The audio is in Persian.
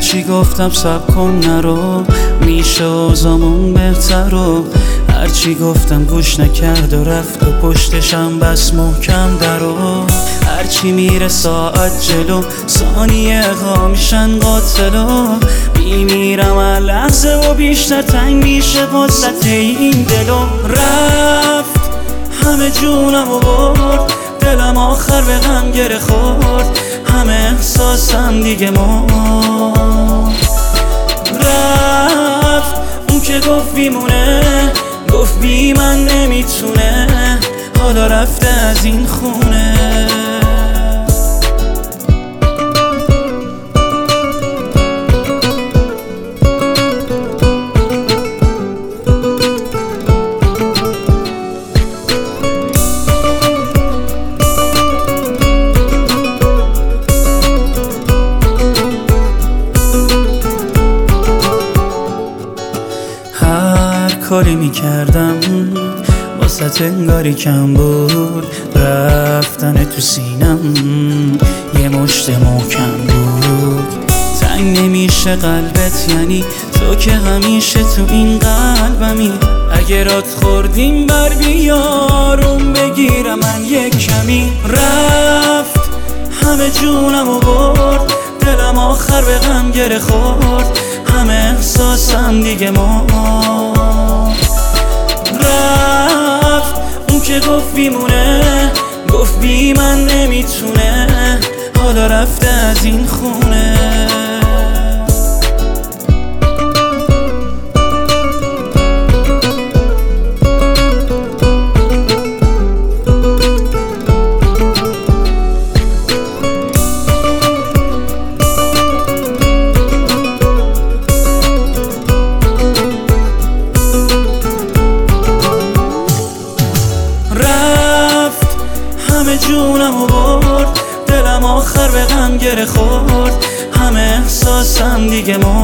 هرچی گفتم صبر کن نرو، میشه اوضاعمون بهتر و هرچی گفتم گوش نکرد و رفت و پشتشم بس محکم درو. هرچی میره ساعت جلو ثانیه ها میشن قاتلو، میمیرم هر لحظه و بیشتر تنگ میشه وسط این دلو. رفت همه جونم و برد، دلم آخر به غم گره خورد، همه احساسم دیگه مرد. رفت اون که گفت بیمونه، گفت بی من نمیتونه، حالا رفته از این خونه. کاری میکردم واسه انگاری کم بود، رفتن تو سینم یه مشت محکم بود. تنگ نمیشه قلبت یعنی تو که همیشه تو این قلبمی، اگه رات خوردیم بر بیارم بگیرم من یک کمی. رفت همه جونم و برد، دلم آخر به غم گره خورد، همه احساسم دیگه مرد. رفت اون که گفت بیمونه، گفت بی من نمیتونه، حالا رفته از این خونه. جونم و برد، دلم آخر به غم گره خورد، همه احساسم دیگه مرد.